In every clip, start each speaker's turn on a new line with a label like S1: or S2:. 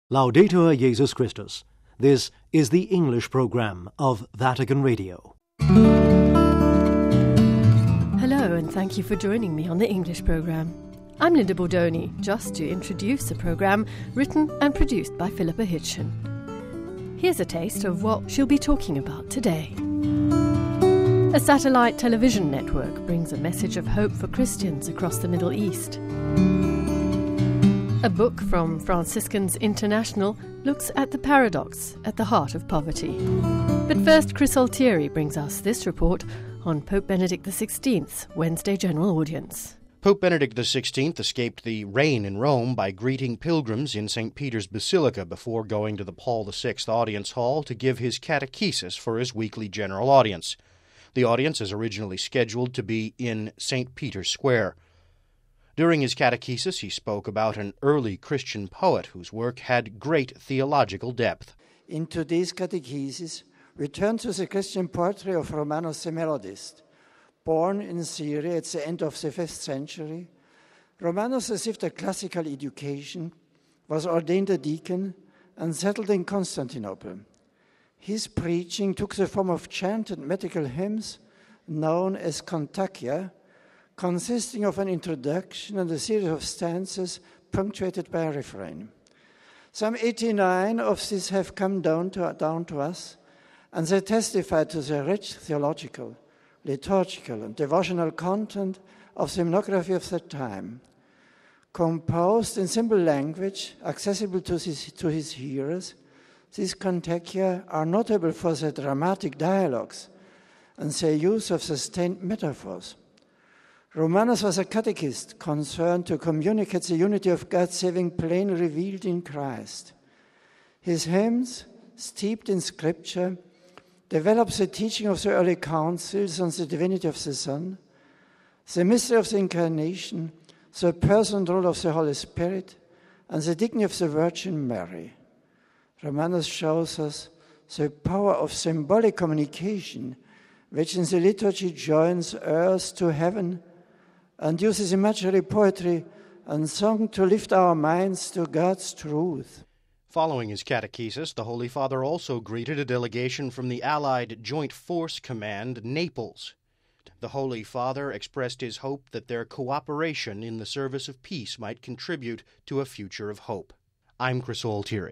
S1: Laudetur Jesus Christus. This is the English program of Vatican Radio.
S2: Hello, and thank you for joining me on the English program. I'm Linda Bordoni, just to introduce the program written and produced by Philippa Hitchen. Here's a taste of what she'll be talking about today. A satellite television network brings a message of hope for Christians across the Middle East. A book from Franciscans International looks at the paradox at the heart of poverty. But first, Chris Altieri brings us this report on Pope Benedict XVI's Wednesday General Audience.
S3: Pope Benedict XVI escaped the rain in Rome by greeting pilgrims in St. Peter's Basilica before going to the Paul VI Audience Hall to give his catechesis for his weekly general audience. The audience is originally scheduled to be in St. Peter's Square. During his catechesis, he spoke about an early Christian poet whose work had great theological depth.
S4: In today's catechesis, we turn to the Christian portrait of Romanos the Melodist. Born in Syria at the end of the 5th century, Romanos received a classical education, was ordained a deacon, and settled in Constantinople. His preaching took the form of chanted medical hymns known as Kontakia, consisting of an introduction and a series of stanzas punctuated by a refrain. Some 89 of these have come down to us, and they testify to the rich theological, liturgical, and devotional content of the hymnography of that time. Composed in simple language, accessible to his hearers, these Kontakia are notable for their dramatic dialogues and their use of sustained metaphors. Romanos was a catechist concerned to communicate the unity of God's saving plan revealed in Christ. His hymns, steeped in Scripture, develop the teaching of the early councils on the divinity of the Son, the mystery of the Incarnation, the person role of the Holy Spirit, and the dignity of the Virgin Mary. Romanos shows us the power of symbolic communication, which in the liturgy joins earth to heaven and uses imaginary poetry and song to lift our minds to God's truth.
S3: Following his catechesis, the Holy Father also greeted a delegation from the Allied Joint Force Command, Naples. The Holy Father expressed his hope that their cooperation in the service of peace might contribute to a future of hope. I'm Chris Altieri.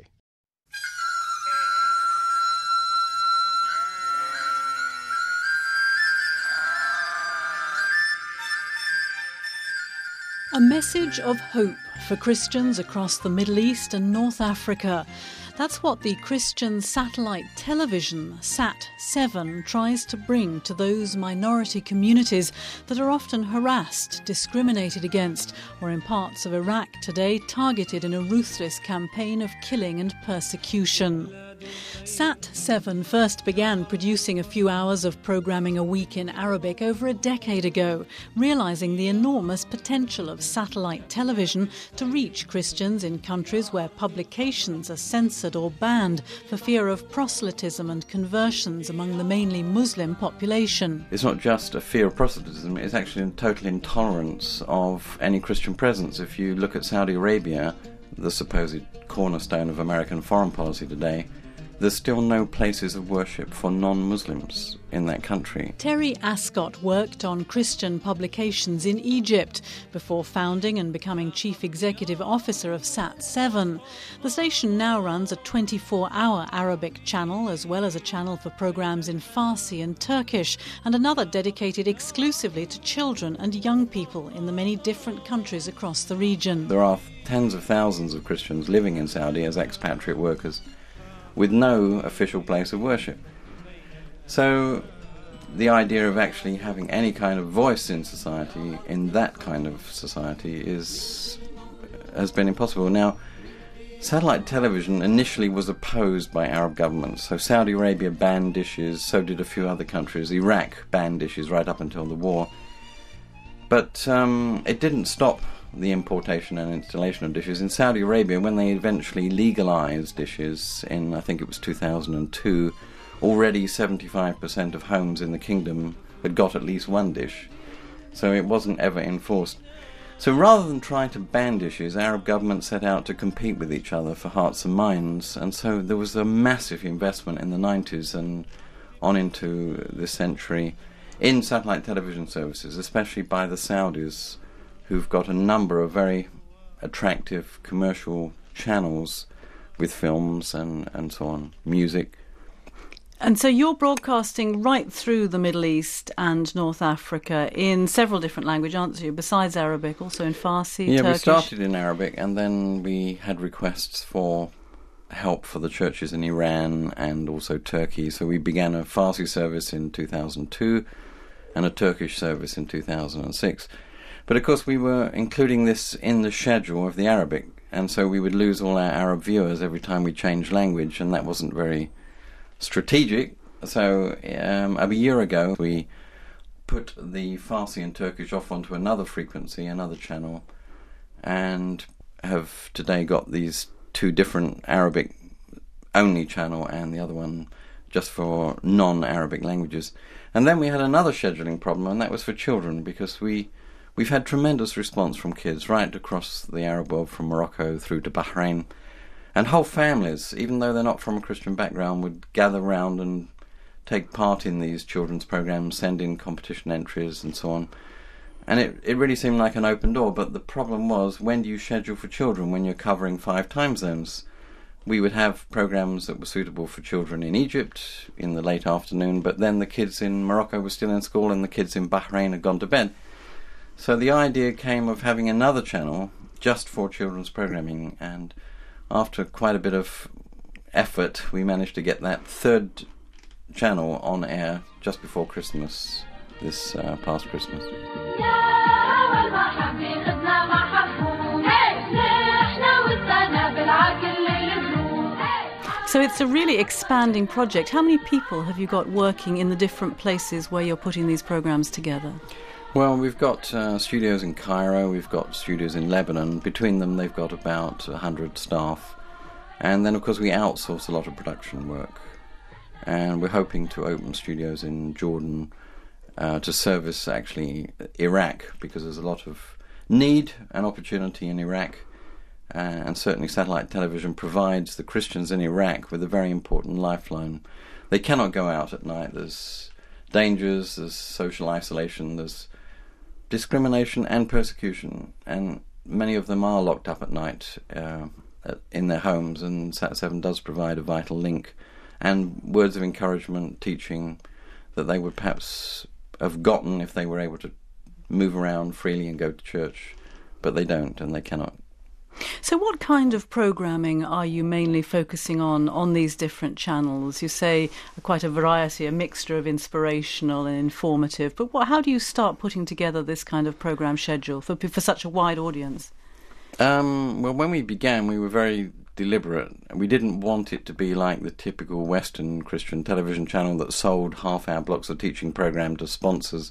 S5: A message of hope for Christians across the Middle East and North Africa. That's what the Christian satellite television, Sat7, tries to bring to those minority communities that are often harassed, discriminated against, or in parts of Iraq today targeted in a ruthless campaign of killing and persecution. Sat7 first began producing a few hours of programming a week in Arabic over a decade ago, realising the enormous potential of satellite television to reach Christians in countries where publications are censored or banned for fear of proselytism and conversions among the mainly Muslim population.
S6: It's not just a fear of proselytism, it's actually a total intolerance of any Christian presence. If you look at Saudi Arabia, the supposed cornerstone of American foreign policy today, there's still no places of worship for non-Muslims in that country.
S5: Terry Ascott worked on Christian publications in Egypt before founding and becoming chief executive officer of Sat7. The station now runs a 24-hour Arabic channel, as well as a channel for programs in Farsi and Turkish, and another dedicated exclusively to children and young people in the many different countries across the region.
S6: There are tens of thousands of Christians living in Saudi as expatriate workers, with no official place of worship. So the idea of actually having any kind of voice in society, in that kind of society, has been impossible. Now, satellite television initially was opposed by Arab governments. So Saudi Arabia banned dishes, so did a few other countries. Iraq banned dishes right up until the war. But it didn't stop the importation and installation of dishes. In Saudi Arabia, when they eventually legalized dishes in, I think it was 2002, already 75% of homes in the kingdom had got at least one dish. So it wasn't ever enforced. So rather than trying to ban dishes, Arab governments set out to compete with each other for hearts and minds, and so there was a massive investment in the 90s and on into this century in satellite television services, especially by the Saudis, who've got a number of very attractive commercial channels with films and so on, music.
S5: And so you're broadcasting right through the Middle East and North Africa in several different languages, aren't you? Besides Arabic, also in Farsi,
S6: Yeah,
S5: Turkish.
S6: we started in Arabic, and then we had requests for help for the churches in Iran and also Turkey. So we began a Farsi service in 2002 and a Turkish service in 2006. But of course we were including this in the schedule of the Arabic, and so we would lose all our Arab viewers every time we changed language, and that wasn't very strategic. So a year ago we put the Farsi and Turkish off onto another frequency, another channel, and have today got these two different Arabic only channel and the other one just for non-Arabic languages. And then we had another scheduling problem, and that was for children, because we've had tremendous response from kids right across the Arab world, from Morocco through to Bahrain. And whole families, even though they're not from a Christian background, would gather round and take part in these children's programs, send in competition entries and so on. And it really seemed like an open door, but the problem was, when do you schedule for children when you're covering 5 time zones? We would have programs that were suitable for children in Egypt in the late afternoon, but then the kids in Morocco were still in school and the kids in Bahrain had gone to bed. So the idea came of having another channel just for children's programming, and after quite a bit of effort, we managed to get that third channel on air just before Christmas, this past Christmas.
S5: So it's a really expanding project. How many people have you got working in the different places where you're putting these programs together?
S6: Well, we've got studios in Cairo, we've got studios in Lebanon. Between them, they've got about 100 staff. And then, of course, we outsource a lot of production work. And we're hoping to open studios in Jordan to service, actually, Iraq, because there's a lot of need and opportunity in Iraq. And certainly satellite television provides the Christians in Iraq with a very important lifeline. They cannot go out at night. There's dangers, there's social isolation, there's discrimination and persecution, and many of them are locked up at night in their homes, and Sat7 does provide a vital link and words of encouragement, teaching that they would perhaps have gotten if they were able to move around freely and go to church, but they don't and they cannot.
S5: So what kind of programming are you mainly focusing on these different channels? You say quite a variety, a mixture of inspirational and informative, but how do you start putting together this kind of program schedule for such a wide audience?
S6: Well, when we began, we were very deliberate. We didn't want it to be like the typical Western Christian television channel that sold half-hour blocks of teaching program to sponsors.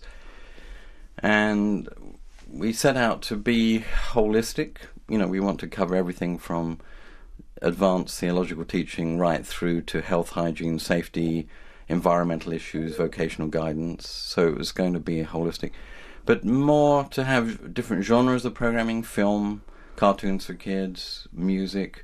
S6: And we set out to be holistic. You know, we want to cover everything from advanced theological teaching right through to health, hygiene, safety, environmental issues, vocational guidance. So it was going to be holistic. But more to have different genres of programming: film, cartoons for kids, music,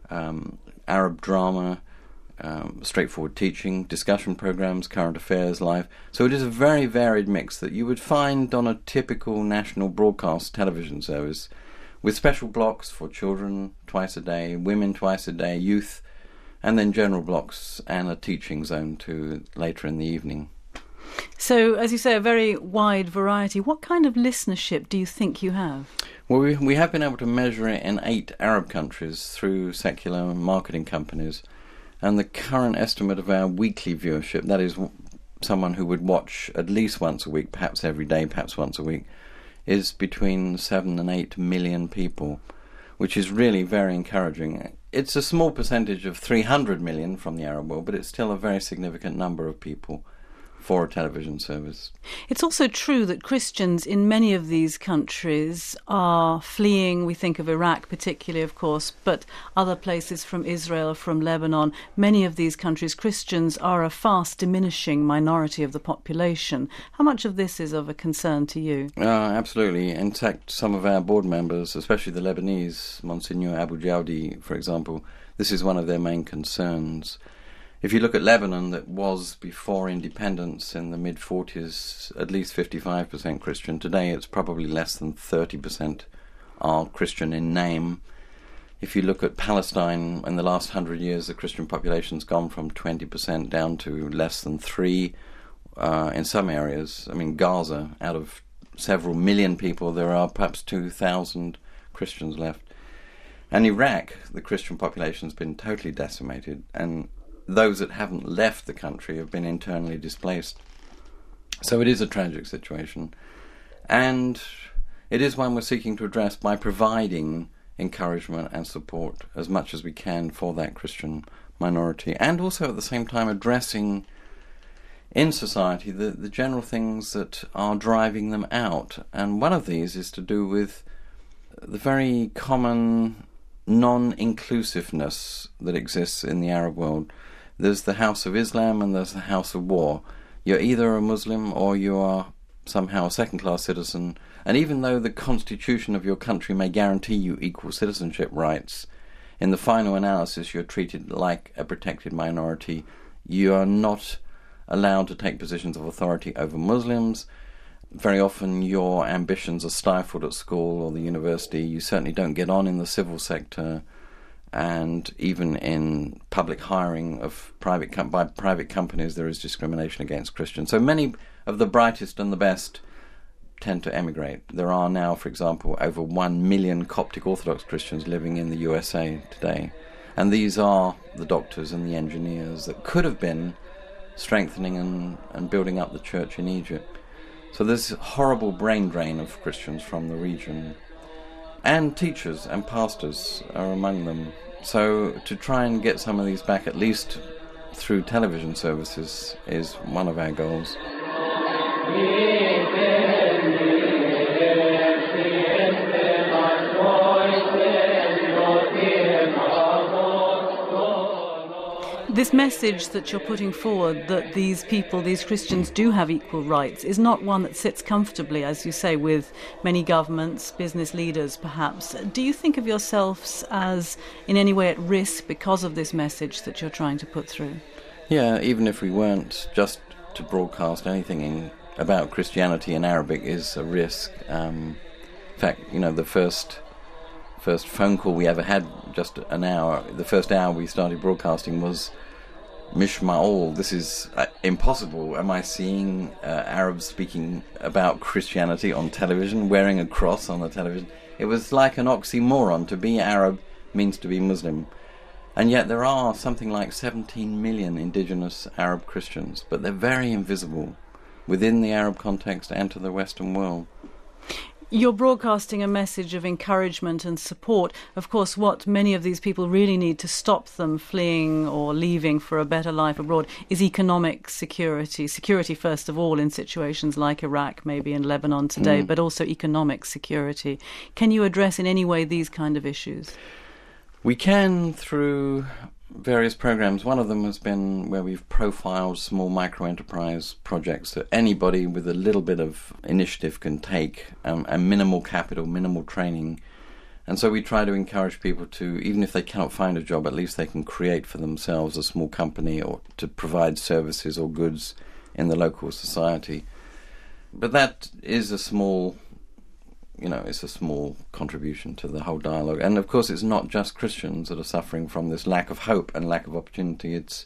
S6: Arab drama, straightforward teaching, discussion programs, current affairs, live. So it is a very varied mix that you would find on a typical national broadcast television service, with special blocks for children twice a day, women twice a day, youth, and then general blocks and a teaching zone too later in the evening.
S5: So, as you say, a very wide variety. What kind of listenership do you think you have?
S6: Well, we have been able to measure it in 8 Arab countries through secular marketing companies, and the current estimate of our weekly viewership, that is someone who would watch at least once a week, perhaps every day, perhaps once a week, is between 7 and 8 million people, which is really very encouraging. It's a small percentage of 300 million from the Arab world, but it's still a very significant number of people for a television service.
S5: It's also true that Christians in many of these countries are fleeing. We think of Iraq particularly, of course, but other places, from Israel, from Lebanon. Many of these countries, Christians are a fast diminishing minority of the population. How much of this is of a concern to you?
S6: Absolutely. In fact, some of our board members, especially the Lebanese, Monsignor Abu Jaudi, for example, this is one of their main concerns. If you look at Lebanon, that was before independence in the mid-40s at least 55% Christian. Today it's probably less than 30% are Christian in name. If you look at Palestine, in the last 100 years the Christian population's gone from 20% down to less than 3%. In some areas, I mean Gaza, out of several million people, there are perhaps 2,000 Christians left. And Iraq, the Christian population's been totally decimated, and those that haven't left the country have been internally displaced. So it is a tragic situation. And it is one we're seeking to address by providing encouragement and support as much as we can for that Christian minority, and also at the same time addressing in society the general things that are driving them out. And one of these is to do with the very common non-inclusiveness that exists in the Arab world. There's the House of Islam and there's the House of War. You're either a Muslim or you are somehow a second-class citizen, and even though the constitution of your country may guarantee you equal citizenship rights, in the final analysis you're treated like a protected minority. You are not allowed to take positions of authority over Muslims. Very often your ambitions are stifled at school or the university. You certainly don't get on in the civil sector, and even in public hiring of by private companies there is discrimination against Christians. So many of the brightest and the best tend to emigrate. There are now, for example, over 1 million Coptic Orthodox Christians living in the USA today, and these are the doctors and the engineers that could have been strengthening and building up the church in Egypt. So there's a horrible brain drain of Christians from the region. And teachers and pastors are among them. So to try and get some of these back, at least through television services, is one of our goals.
S5: This message that you're putting forward, that these people, these Christians, do have equal rights, is not one that sits comfortably, as you say, with many governments, business leaders perhaps. Do you think of yourselves as in any way at risk because of this message that you're trying to put through?
S6: Yeah, even if we weren't, just to broadcast anything about Christianity in Arabic is a risk. In fact, the first phone call we ever had, just an hour, the first hour we started broadcasting was Mishma'ul. This is impossible. Am I seeing Arabs speaking about Christianity on television, wearing a cross on the television? It was like an oxymoron. To be Arab means to be Muslim. And yet there are something like 17 million indigenous Arab Christians, but they're very invisible within the Arab context and to the Western world.
S5: You're broadcasting a message of encouragement and support. Of course, what many of these people really need to stop them fleeing or leaving for a better life abroad is economic security. Security, first of all, in situations like Iraq, maybe in Lebanon today, but also economic security. Can you address in any way these kind of issues?
S6: We can through various programs. One of them has been where we've profiled small micro-enterprise projects that anybody with a little bit of initiative can take, and minimal capital, minimal training. And so we try to encourage people to, even if they cannot find a job, at least they can create for themselves a small company or to provide services or goods in the local society. But that is a small it's a small contribution to the whole dialogue. And of course it's not just Christians that are suffering from this lack of hope and lack of opportunity. It's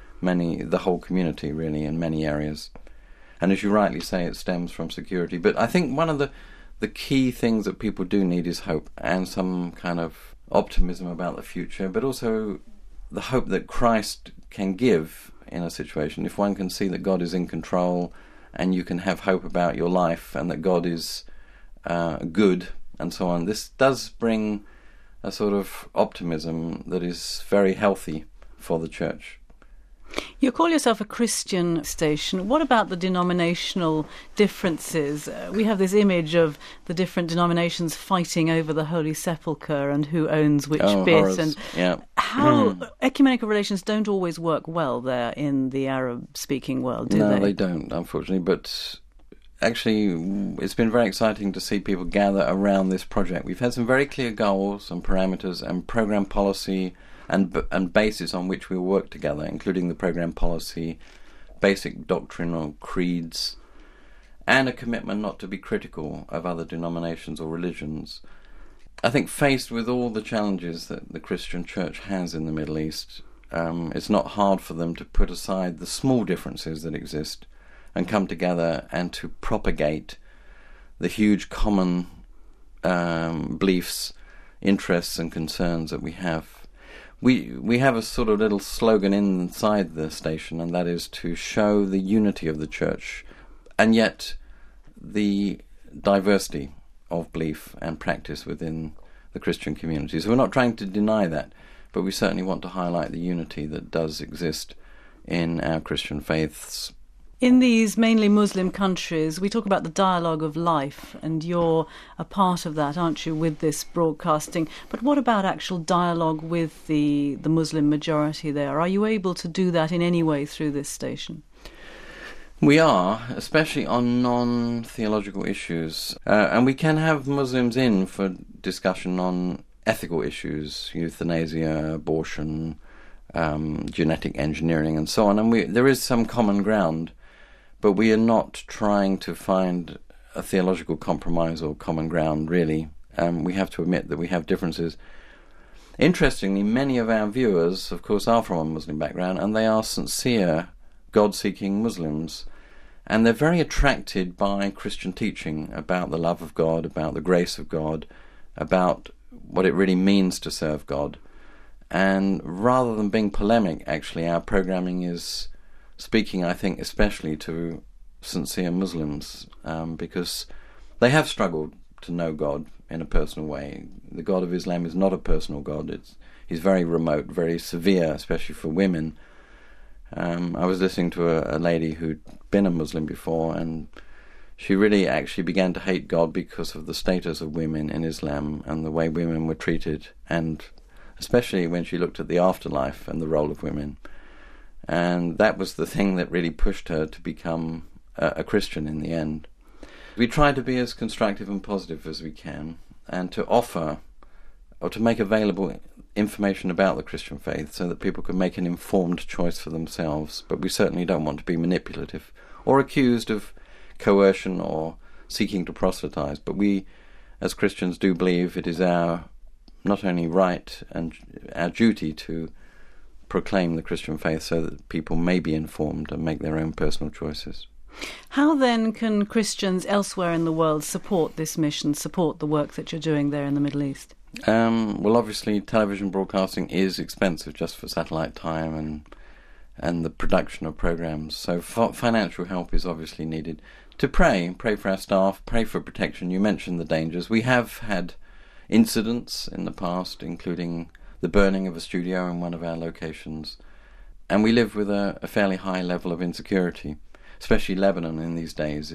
S6: the whole community really in many areas. And as you rightly say, it stems from security. But I think one of the key things that people do need is hope and some kind of optimism about the future, but also the hope that Christ can give in a situation. If one can see that God is in control and you can have hope about your life and that God is good and so on, this does bring a sort of optimism that is very healthy for the church.
S5: You call yourself a Christian station. What about the denominational differences? We have this image of the different denominations fighting over the Holy Sepulchre and who owns which bit.
S6: Horrors.
S5: And
S6: yeah.
S5: how ecumenical relations don't always work well there in the Arab-speaking world, do they?
S6: No, they don't, unfortunately. But actually, it's been very exciting to see people gather around this project. We've had some very clear goals and parameters and program policy and basis on which we work together, including the program policy, basic doctrinal creeds, and a commitment not to be critical of other denominations or religions. I think faced with all the challenges that the Christian church has in the Middle East, it's not hard for them to put aside the small differences that exist and come together and to propagate the huge common beliefs, interests and concerns that we have. We have a sort of little slogan inside the station, and that is to show the unity of the church and yet the diversity of belief and practice within the Christian community. So we're not trying to deny that, but we certainly want to highlight the unity that does exist in our Christian faiths.
S5: In these mainly Muslim countries, we talk about the dialogue of life, and you're a part of that, aren't you, with this broadcasting? But what about actual dialogue with the Muslim majority there? Are you able to do that in any way through this station?
S6: We are, especially on non-theological issues. And we can have Muslims in for discussion on ethical issues, euthanasia, abortion, genetic engineering and so on. And there is some common ground. But we are not trying to find a theological compromise or common ground, really. We have to admit that we have differences. Interestingly, many of our viewers, of course, are from a Muslim background, and they are sincere, God-seeking Muslims. And they're very attracted by Christian teaching about the love of God, about the grace of God, about what it really means to serve God. And rather than being polemic, actually, our programming is speaking, I think, especially to sincere Muslims, because they have struggled to know God in a personal way. The God of Islam is not a personal God. He's very remote, very severe, especially for women. I was listening to a lady who'd been a Muslim before, and she really actually began to hate God because of the status of women in Islam and the way women were treated, and especially when she looked at the afterlife and the role of women. And that was the thing that really pushed her to become a Christian in the end. We try to be as constructive and positive as we can, and to offer or to make available information about the Christian faith so that people can make an informed choice for themselves. But we certainly don't want to be manipulative or accused of coercion or seeking to proselytize. But we, as Christians, do believe it is our not only right and our duty to proclaim the Christian faith so that people may be informed and make their own personal choices.
S5: How then can Christians elsewhere in the world support this mission, support the work that you're doing there in the Middle East?
S6: Well, obviously television broadcasting is expensive just for satellite time and the production of programs, so financial help is obviously needed. To pray for our staff, pray for protection. You mentioned the dangers. We have had incidents in the past, including the burning of a studio in one of our locations, and we live with a fairly high level of insecurity. Especially Lebanon in these days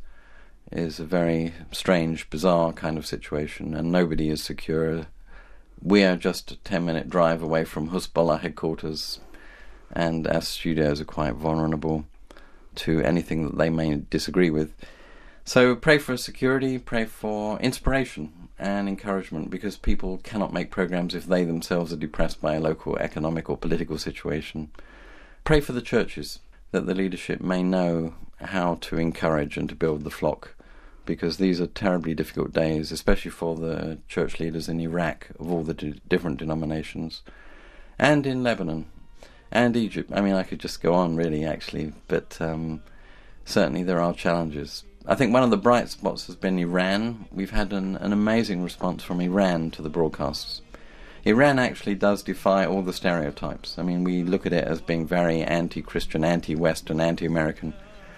S6: is a very strange, bizarre kind of situation, and nobody is secure. We are just a 10-minute drive away from Hezbollah headquarters, and our studios are quite vulnerable to anything that they may disagree with. So pray for security, pray for inspiration and encouragement, because people cannot make programs if they themselves are depressed by a local economic or political situation. Pray for the churches, that the leadership may know how to encourage and to build the flock, because these are terribly difficult days, especially for the church leaders in Iraq of all the different denominations, and in Lebanon and Egypt. I mean, I could just go on really, actually, but certainly there are challenges. I think one of the bright spots has been Iran. We've had an amazing response from Iran to the broadcasts. Iran actually does defy all the stereotypes. I mean, we look at it as being very anti-Christian, anti-Western, anti-American.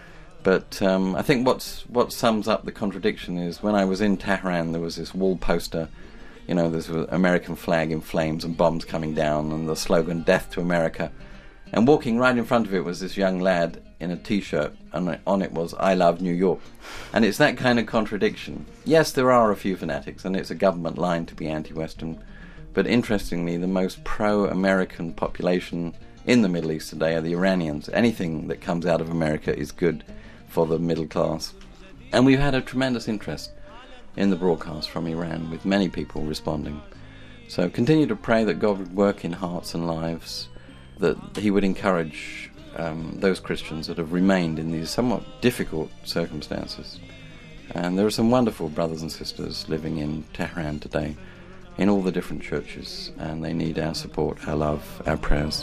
S6: But I think what sums up the contradiction is when I was in Tehran, there was this wall poster, there's an American flag in flames and bombs coming down and the slogan, "Death to America." And walking right in front of it was this young lad in a T-shirt, and on it was, "I love New York." And it's that kind of contradiction. Yes, there are a few fanatics, and it's a government line to be anti-Western, but interestingly, the most pro-American population in the Middle East today are the Iranians. Anything that comes out of America is good for the middle class. And we've had a tremendous interest in the broadcast from Iran, with many people responding. So continue to pray that God would work in hearts and lives, that he would encourage those Christians that have remained in these somewhat difficult circumstances. And there are some wonderful brothers and sisters living in Tehran today, in all the different churches, and they need our support, our love, our prayers.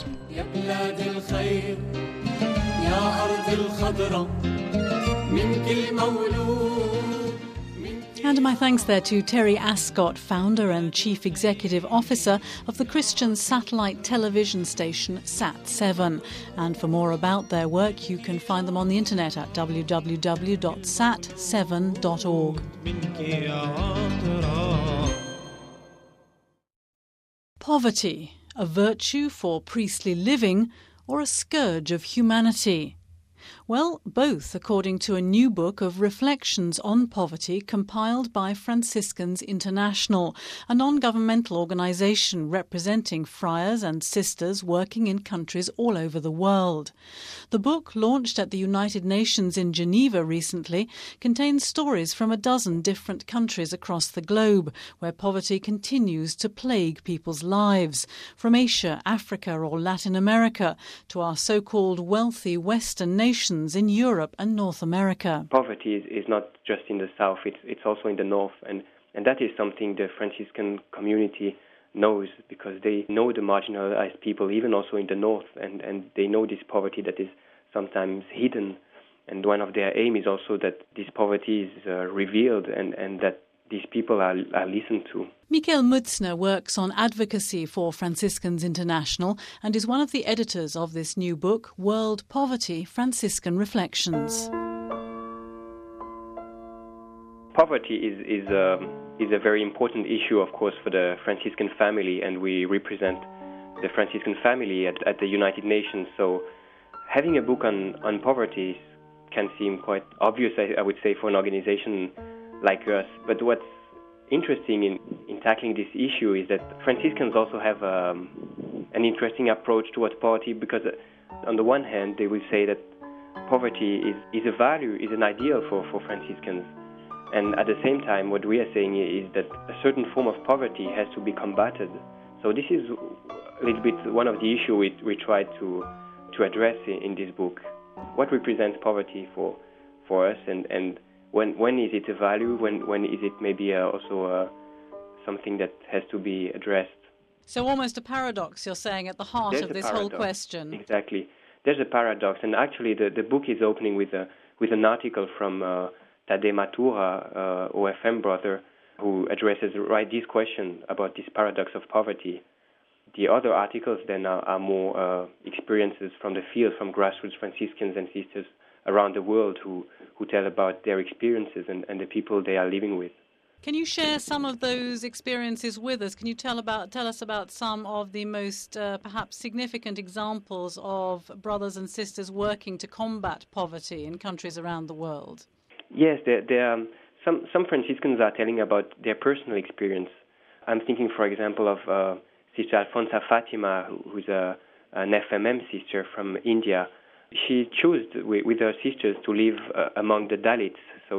S5: And my thanks there to Terry Ascott, founder and chief executive officer of the Christian satellite television station Sat7. And for more about their work, you can find them on the internet at www.sat7.org. Poverty, a virtue for priestly living or a scourge of humanity? Well, both, according to a new book of reflections on poverty compiled by Franciscans International, a non-governmental organisation representing friars and sisters working in countries all over the world. The book, launched at the United Nations in Geneva recently, contains stories from a dozen different countries across the globe where poverty continues to plague people's lives, from Asia, Africa or Latin America to our so-called wealthy Western nations in Europe and North America.
S7: Poverty is not just in the south, it's also in the north, and that is something the Franciscan community knows, because they know the marginalized people, even also in the north, and they know this poverty that is sometimes hidden, and one of their aim is also that this poverty is revealed and that these people are listened to.
S5: Michael Mutzner works on advocacy for Franciscans International and is one of the editors of this new book, World Poverty, Franciscan Reflections.
S7: Poverty is a very important issue, of course, for the Franciscan family, and we represent the Franciscan family at the United Nations. So having a book on poverty can seem quite obvious, I would say, for an organization like us. But what's interesting in tackling this issue is that Franciscans also have an interesting approach towards poverty, because on the one hand they will say that poverty is a value, is an ideal for Franciscans, and at the same time what we are saying is that a certain form of poverty has to be combated. So this is a little bit one of the issues we try to address in this book. What represents poverty for us, and when is it a value? When is it maybe also something that has to be addressed?
S5: So almost a paradox, you're saying, at the heart of this whole question.
S7: Exactly. There's a paradox, and actually the book is opening with an article from Tadej Matura, OFM brother, who addresses this question about this paradox of poverty. The other articles then are more experiences from the field, from grassroots Franciscans and sisters around the world who tell about their experiences and the people they are living with.
S5: Can you share some of those experiences with us? Can you tell us about some of the most perhaps significant examples of brothers and sisters working to combat poverty in countries around the world? Yes,
S7: some Franciscans are telling about their personal experience. I'm thinking, for example, of Sister Alfonsa Fatima, who's an FMM sister from India. She chose with her sisters to live among the Dalits, so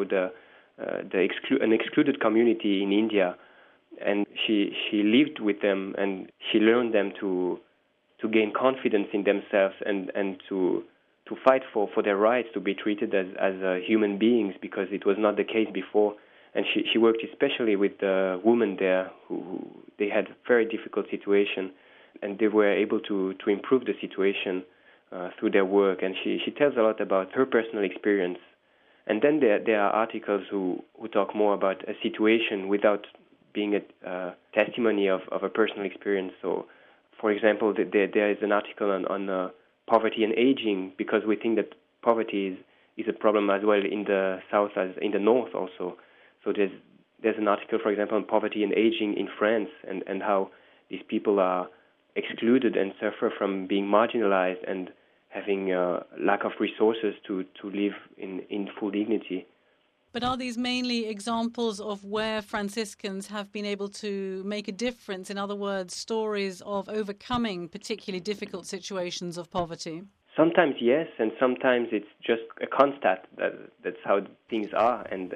S7: an excluded community in India, and she lived with them, and she learned them to gain confidence in themselves and to fight for their rights to be treated as human beings, because it was not the case before. And she worked especially with the women there who they had a very difficult situation, and they were able to improve the situation through their work. And she tells a lot about her personal experience. And then there are articles who talk more about a situation without being a testimony of a personal experience. So, for example, there is an article on poverty and aging, because we think that poverty is a problem as well in the south as in the north also. So there's an article, for example, on poverty and aging in France, and how these people are excluded and suffer from being marginalized and having lack of resources to live in full dignity.
S5: But are these mainly examples of where Franciscans have been able to make a difference? In other words, stories of overcoming particularly difficult situations of poverty?
S7: Sometimes yes, and sometimes it's just a constat that's how things are, and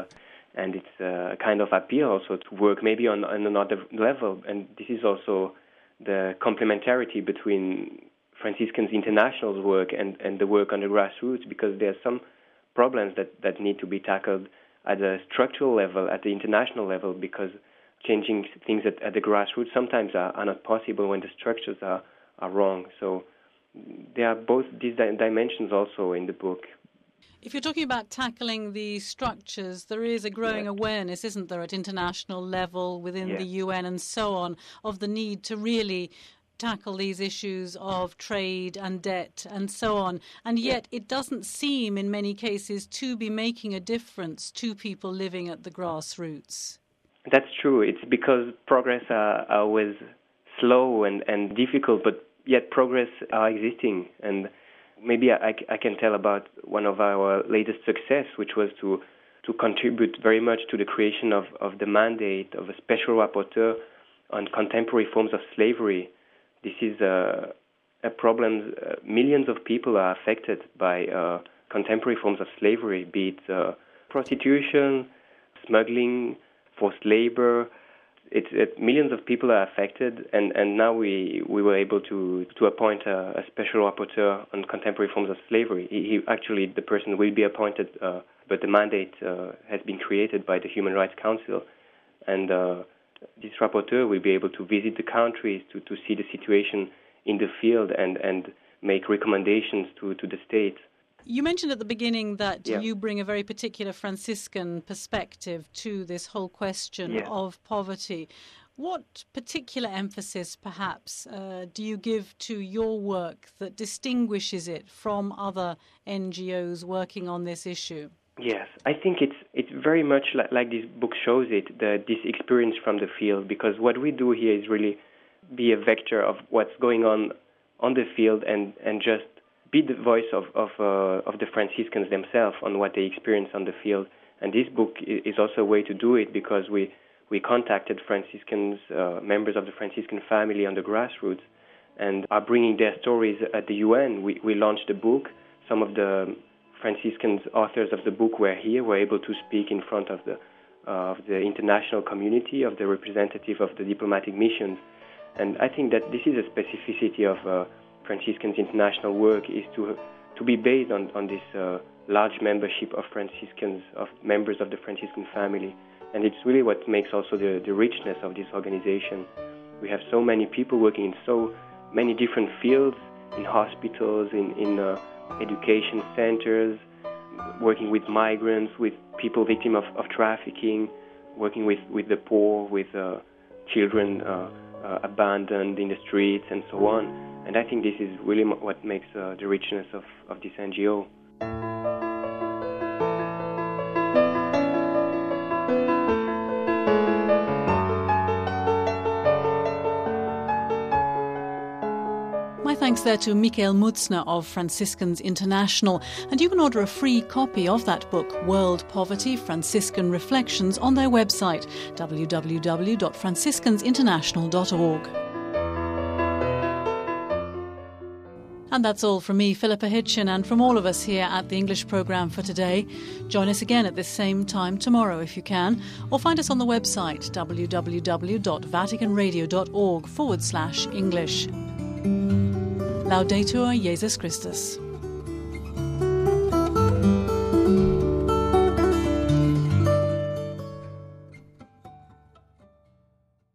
S7: it's a kind of appeal also to work maybe on another level. And this is also the complementarity between Franciscans International's work and the work on the grassroots, because there are some problems that need to be tackled at a structural level, at the international level, because changing things at the grassroots sometimes are not possible when the structures are wrong. So there are both these dimensions also in the book.
S5: If you're talking about tackling the structures, there is a growing awareness, isn't there, at international level, within the UN and so on, of the need to really tackle these issues of trade and debt and so on. And yet it doesn't seem in many cases to be making a difference to people living at the grassroots.
S7: That's true. It's because progress are always slow and difficult, but yet progress are existing. And maybe I can tell about one of our latest success, which was to contribute very much to the creation of the mandate of a special rapporteur on contemporary forms of slavery. This is a problem. Millions of people are affected by contemporary forms of slavery, be it prostitution, smuggling, forced labor. Millions of people are affected, and now we were able to appoint a special rapporteur on contemporary forms of slavery. He actually, the person will be appointed, but the mandate has been created by the Human Rights Council, and this rapporteur will be able to visit the countries to see the situation in the field and make recommendations to the state.
S5: You mentioned at the beginning that you bring a very particular Franciscan perspective to this whole question of poverty. What particular emphasis, perhaps, do you give to your work that distinguishes it from other NGOs working on this issue?
S7: Yes, I think it's very much like this book shows it, this experience from the field, because what we do here is really be a vector of what's going on the field and just be the voice of the Franciscans themselves on what they experience on the field. And this book is also a way to do it, because we contacted Franciscans, members of the Franciscan family on the grassroots, and are bringing their stories at the UN. We launched the book. Some of the Franciscans authors of the book were here, were able to speak in front of the international community, of the representative of the diplomatic missions. And I think that this is a specificity of Franciscans International work, is to be based on this large membership of Franciscans, of members of the Franciscan family. And it's really what makes also the richness of this organization. We have so many people working in so many different fields, in hospitals, in education centers, working with migrants, with people victims of trafficking, working with the poor, with children abandoned in the streets, and so on. And I think this is really what makes the richness of this NGO.
S5: My thanks there to Michael Mutzner of Franciscans International. And you can order a free copy of that book, World Poverty, Franciscan Reflections, on their website, www.franciscansinternational.org. And that's all from me, Philippa Hitchin, and from all of us here at the English programme for today. Join us again at this same time tomorrow if you can, or find us on the website www.vaticanradio.org/English. Laudetur Jesus Christus.